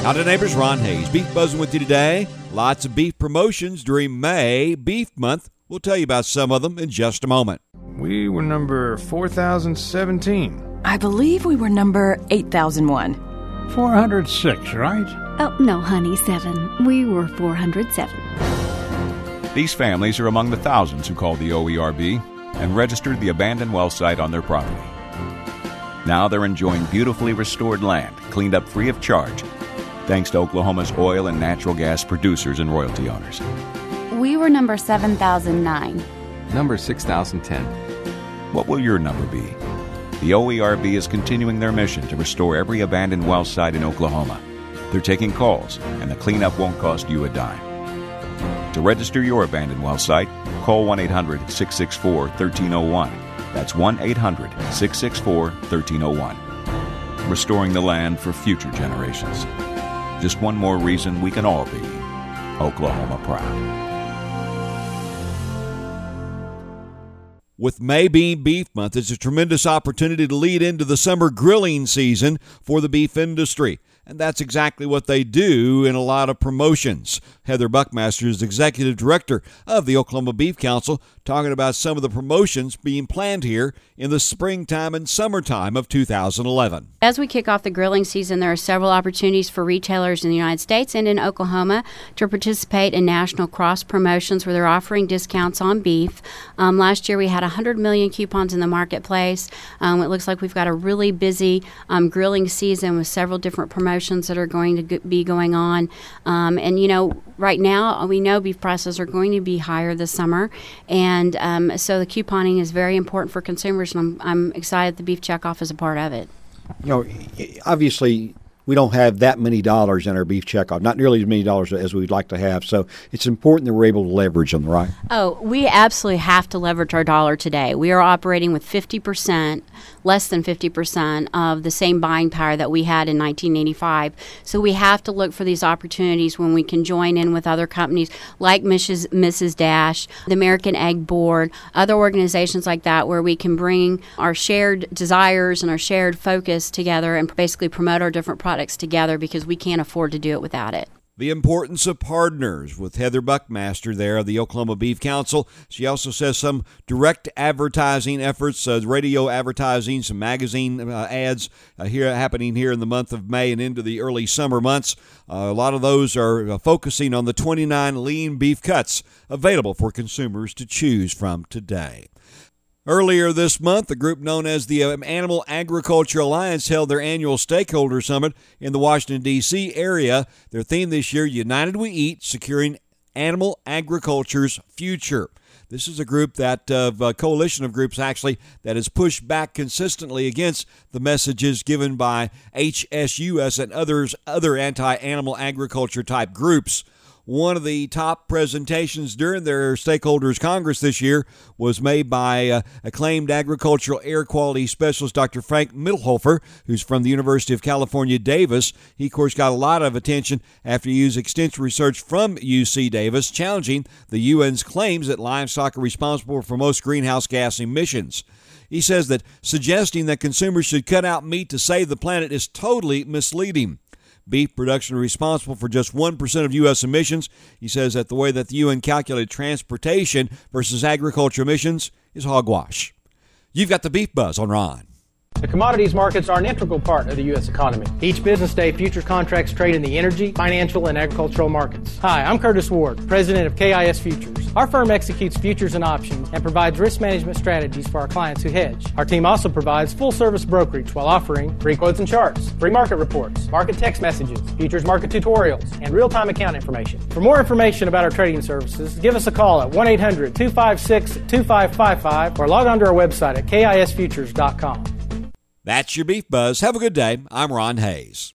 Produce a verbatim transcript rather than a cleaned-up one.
Howdy neighbors, Ron Hayes. Beef buzzing with you today. Lots of beef promotions during May Beef Month. We'll tell you about some of them in just a moment. We were number four thousand seventeen. I believe we were number eight thousand one. four hundred six, right? Oh, no, honey, seven. We were four hundred seven. These families are among the thousands who called the O E R B and registered the abandoned well site on their property. Now they're enjoying beautifully restored land, cleaned up free of charge, thanks to Oklahoma's oil and natural gas producers and royalty owners. We were number seven thousand nine. Number six thousand ten. What will your number be? The O E R B is continuing their mission to restore every abandoned well site in Oklahoma. They're taking calls, and the cleanup won't cost you a dime. To register your abandoned well site, call one eight hundred, six six four, one three zero one. That's one eight hundred, six six four, one three zero one. Restoring the land for future generations. Just one more reason we can all be Oklahoma proud. With May being Beef Month, it's a tremendous opportunity to lead into the summer grilling season for the beef industry. And that's exactly what they do in a lot of promotions. Heather Buckmaster is Executive Director of the Oklahoma Beef Council, talking about some of the promotions being planned here in the springtime and summertime of two thousand eleven. As we kick off the grilling season, there are several opportunities for retailers in the United States and in Oklahoma to participate in national cross promotions where they're offering discounts on beef. Um, last year we had one hundred million coupons in the marketplace. Um, it looks like we've got a really busy um, grilling season with several different promotions that are going to g- be going on. Um, and, you know, right now we know beef prices are going to be higher this summer. And um, so the couponing is very important for consumers, and I'm, I'm excited the Beef Checkoff is a part of it. You know, obviously, we don't have that many dollars in our beef checkoff, not nearly as many dollars as we'd like to have. So it's important that we're able to leverage them, right? Oh, we absolutely have to leverage our dollar today. We are operating with fifty percent, less than fifty percent of the same buying power that we had in nineteen eighty-five. So we have to look for these opportunities when we can join in with other companies like Missus Missus Dash, the American Egg Board, other organizations like that where we can bring our shared desires and our shared focus together and basically promote our different products together because we can't afford to do it without it. The importance of partners with Heather Buckmaster there of the Oklahoma Beef Council. She also says some direct advertising efforts, uh, radio advertising, some magazine uh, ads uh, here happening here in the month of May and into the early summer months. Uh, a lot of those are uh, focusing on the twenty-nine lean beef cuts available for consumers to choose from today. Earlier this month, a group known as the Animal Agriculture Alliance held their annual stakeholder summit in the Washington, D C area. Their theme this year, United We Eat, Securing Animal Agriculture's Future. This is a group that, uh, a coalition of groups actually, that has pushed back consistently against the messages given by H S U S and others, other anti-animal agriculture type groups. One of the top presentations during their Stakeholders Congress this year was made by uh, acclaimed agricultural air quality specialist Doctor Frank Mittelhofer, who's from the University of California, Davis. He, of course, got a lot of attention after he used extensive research from U C Davis, challenging the U N's claims that livestock are responsible for most greenhouse gas emissions. He says that suggesting that consumers should cut out meat to save the planet is totally misleading. Beef production is responsible for just one percent of U S emissions. He says that the way that the U N calculated transportation versus agriculture emissions is hogwash. You've got the Beef Buzz on Ron. The commodities markets are an integral part of the U S economy. Each business day, futures contracts trade in the energy, financial, and agricultural markets. Hi, I'm Curtis Ward, president of K I S Futures. Our firm executes futures and options and provides risk management strategies for our clients who hedge. Our team also provides full-service brokerage while offering free quotes and charts, free market reports, market text messages, futures market tutorials, and real-time account information. For more information about our trading services, give us a call at one eight hundred, two five six, two five five five or log on to our website at K I S futures dot com. That's your Beef Buzz. Have a good day. I'm Ron Hayes.